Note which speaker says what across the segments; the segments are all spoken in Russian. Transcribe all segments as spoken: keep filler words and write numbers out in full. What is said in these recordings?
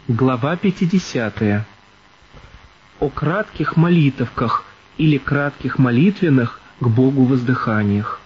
Speaker 1: Глава пятидесятая. О кратких молитовках или кратких молитвенных к Богу воздыханиях.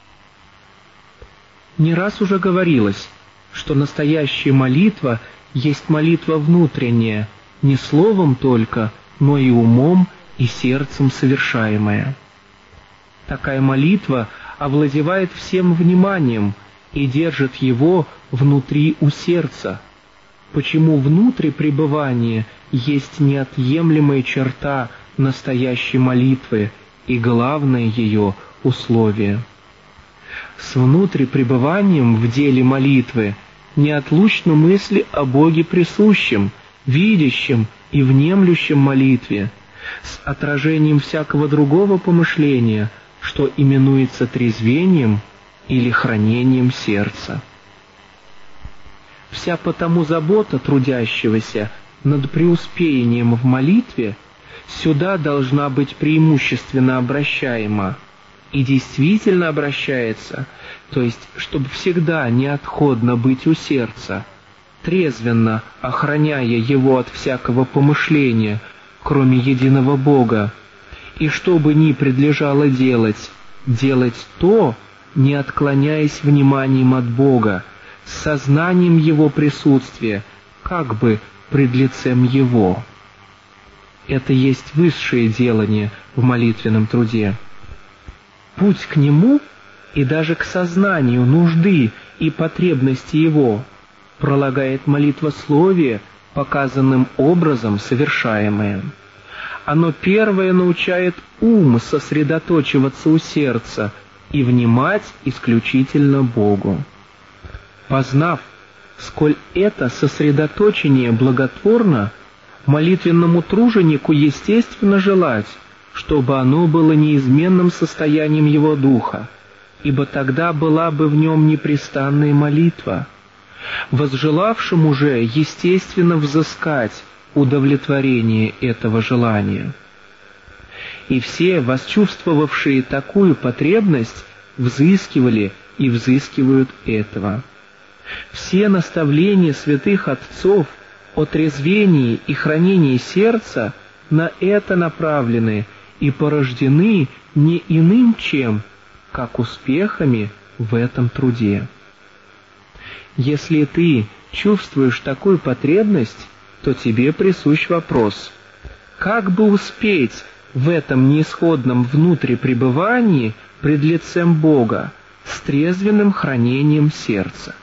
Speaker 1: Не раз уже говорилось, что настоящая молитва есть молитва внутренняя, не словом только, но и умом и сердцем совершаемая. Такая молитва овладевает всем вниманием и держит его внутри у сердца. Почему внутри пребывание есть неотъемлемая черта настоящей молитвы и главное ее условие. С внутрипребыванием в деле молитвы неотлучно мысли о Боге присущем, видящем и внемлющем молитве, с отражением всякого другого помышления, что именуется трезвением или хранением сердца. Вся потому забота трудящегося над преуспеянием в молитве сюда должна быть преимущественно обращаема, и действительно обращается, то есть, чтобы всегда неотходно быть у сердца, трезвенно охраняя его от всякого помышления, кроме единого Бога, и что бы ни предлежало делать, делать то, не отклоняясь вниманием от Бога, с сознанием Его присутствия, как бы пред лицем Его. Это есть высшее делание в молитвенном труде. Путь к Нему и даже к сознанию нужды и потребности Его пролагает молитвословие, показанным образом совершаемое. Оно первое научает ум сосредоточиваться у сердца и внимать исключительно Богу. Познав, сколь это сосредоточение благотворно, молитвенному труженику естественно желать, чтобы оно было неизменным состоянием его духа, ибо тогда была бы в нем непрестанная молитва. Возжелавшему же естественно взыскать удовлетворение этого желания. И все, восчувствовавшие такую потребность, взыскивали и взыскивают этого. Все наставления святых отцов о трезвении и хранении сердца на это направлены и порождены не иным чем, как успехами в этом труде. Если ты чувствуешь такую потребность, то тебе присущ вопрос: как бы успеть в этом неисходном внутрипребывании пред лицем Бога с трезвенным хранением сердца?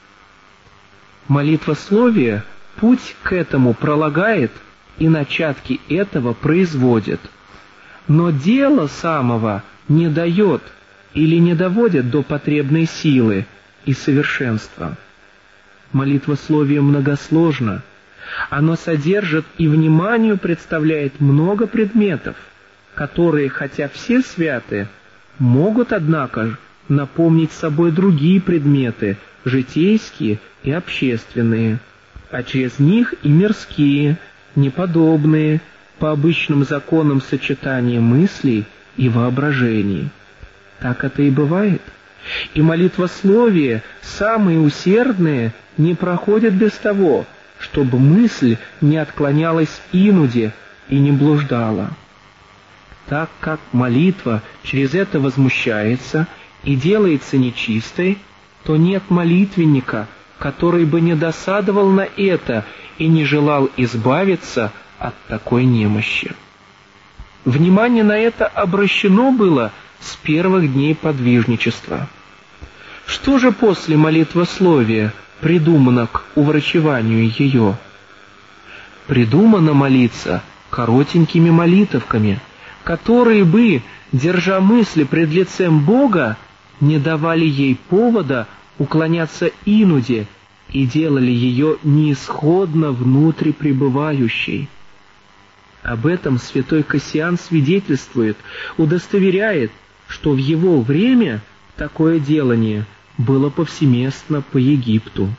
Speaker 1: Молитвословие путь к этому пролагает и начатки этого производит, но дело самого не дает или не доводит до потребной силы и совершенства. Молитвословие многосложно, оно содержит и вниманию представляет много предметов, которые, хотя все святы, могут, однако же, напомнить собой другие предметы, житейские и общественные, а через них и мирские, неподобные, по обычным законам сочетания мыслей и воображений. Так это и бывает. И молитвословие, самые усердные, не проходят без того, чтобы мысль не отклонялась инуде и не блуждала. Так как молитва через это возмущается и делается нечистой, то нет молитвенника, который бы не досадовал на это и не желал избавиться от такой немощи. Внимание на это обращено было с первых дней подвижничества. Что же после молитвословия придумано к уврачеванию ее? Придумано молиться коротенькими молитовками, которые бы, держа мысли пред лицем Бога, не давали ей повода уклоняться инуде и делали ее неисходно внутрипребывающей. Об этом святой Кассиан свидетельствует, удостоверяет, что в его время такое делание было повсеместно по Египту.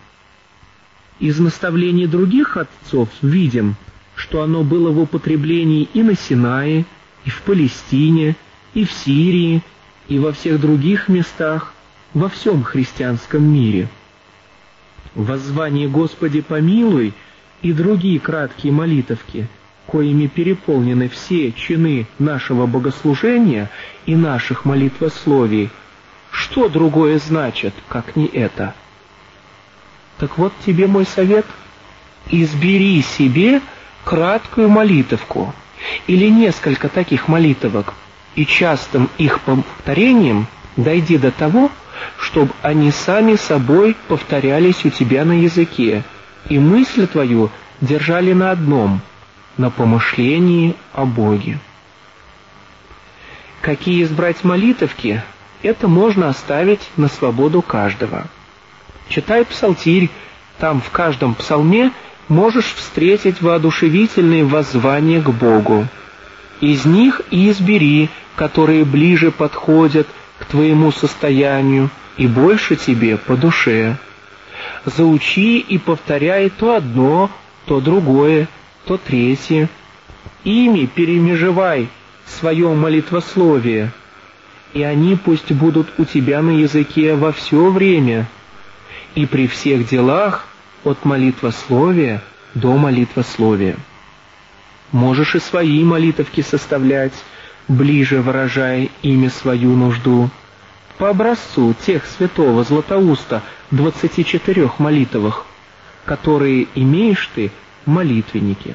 Speaker 1: Из наставлений других отцов видим, что оно было в употреблении и на Синае, и в Палестине, и в Сирии, и во всех других местах, во всем христианском мире. Воззвание «Господи помилуй» и другие краткие молитовки, коими переполнены все чины нашего богослужения и наших молитвословий, что другое значит, как не это? Так вот тебе мой совет. Избери себе краткую молитовку или несколько таких молитовок, и частым их повторением дойди до того, чтобы они сами собой повторялись у тебя на языке, и мысль твою держали на одном — на помышлении о Боге. Какие избрать молитовки, это можно оставить на свободу каждого. Читай псалтирь, там в каждом псалме можешь встретить воодушевительные воззвания к Богу. Из них и избери, которые ближе подходят к твоему состоянию и больше тебе по душе. Заучи и повторяй то одно, то другое, то третье. Ими перемежевай свое молитвословие, и они пусть будут у тебя на языке во все время, и при всех делах от молитвословия до молитвословия. Можешь и свои молитовки составлять, ближе выражая ими свою нужду, по образцу тех святого Златоуста двадцати четырех молитвах, которые имеешь ты в молитвеннике.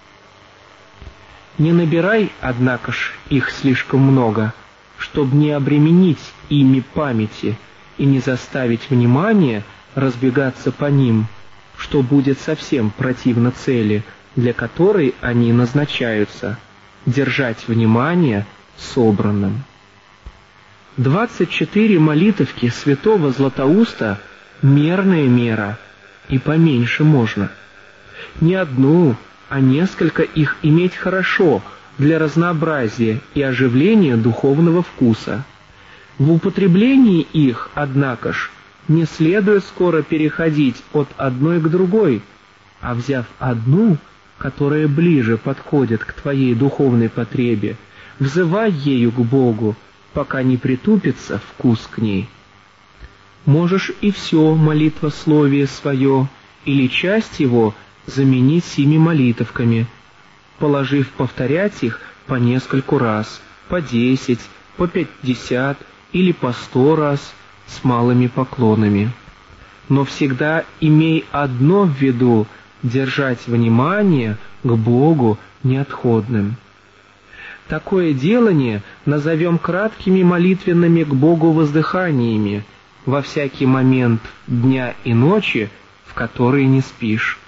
Speaker 1: Не набирай, однако ж, их слишком много, чтобы не обременить ими памяти и не заставить внимание разбегаться по ним, что будет совсем противно цели, для которой они назначаются — держать внимание собранным. Двадцать четыре молитовки святого Златоуста — мерная мера, и поменьше можно. Не одну, а несколько их иметь хорошо для разнообразия и оживления духовного вкуса. В употреблении их, однако ж, не следует скоро переходить от одной к другой, а взяв одну, которая ближе подходит к твоей духовной потребе, взывай ею к Богу, пока не притупится вкус к ней. Можешь и все молитвословие свое или часть его заменить сими молитовками, положив повторять их по нескольку раз, по десять, по пятьдесят или по сто раз с малыми поклонами. Но всегда имей одно в виду — держать внимание к Богу неотходным. Такое делание назовем краткими молитвенными к Богу воздыханиями во всякий момент дня и ночи, в которые не спишь.